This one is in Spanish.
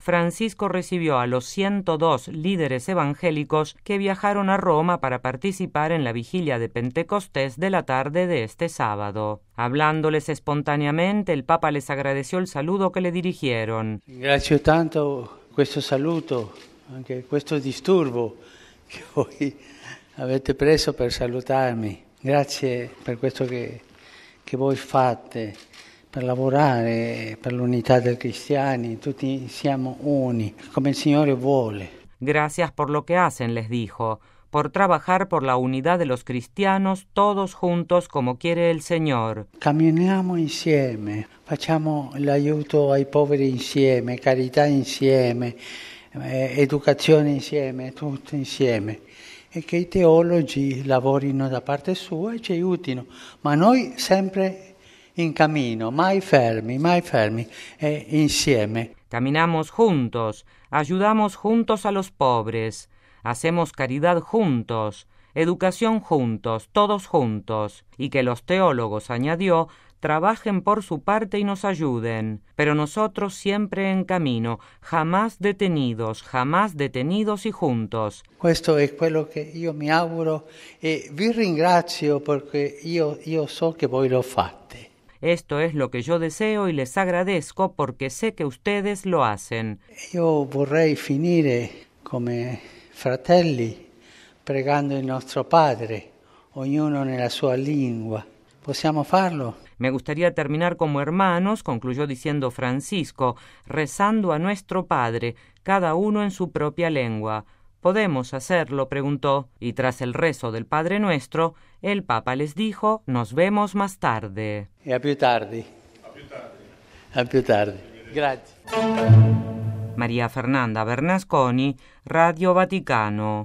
Francisco recibió a los 102 líderes evangélicos que viajaron a Roma para participar en la vigilia de Pentecostés de la tarde de este sábado. Hablándoles espontáneamente, el Papa les agradeció el saludo que le dirigieron. Ringrazio tanto questo saluto, anche questo disturbo che voi avete preso per salutarmi. Grazie per questo che voi fate, per lavorare per l'unità dei cristiani, tutti siamo uni, come il Signore vuole. Gracias por lo que hacen, les dijo, por trabajar por la unidad de los cristianos, todos juntos como quiere el Señor. Camminiamo insieme, facciamo l'aiuto ai poveri insieme, carità insieme, educazione insieme, tutto insieme. E che i teologi lavorino da parte sua e ci aiutino, ma noi sempre in cammino, mai fermi, insieme. Caminamos juntos, ayudamos juntos a los pobres, hacemos caridad juntos, educación juntos, todos juntos, y que los teólogos, añadió, trabajen por su parte y nos ayuden, pero nosotros siempre en camino, jamás detenidos y juntos. Questo è quello che io mi auguro e vi ringrazio perché io so che voi lo fate. Esto es lo que yo deseo y les agradezco porque sé que ustedes lo hacen. Io vorrei finire come fratelli pregando il nostro Padre, ognuno nella sua lingua. ¿Possiamo farlo? Me gustaría terminar como hermanos, concluyó diciendo Francisco, rezando a nuestro Padre, cada uno en su propia lengua. ¿Podemos hacerlo?, preguntó, y tras el rezo del Padre Nuestro, el Papa les dijo, nos vemos más tarde. E a più tardi. A più tardi. Grazie. María Fernanda Bernasconi, Radio Vaticano.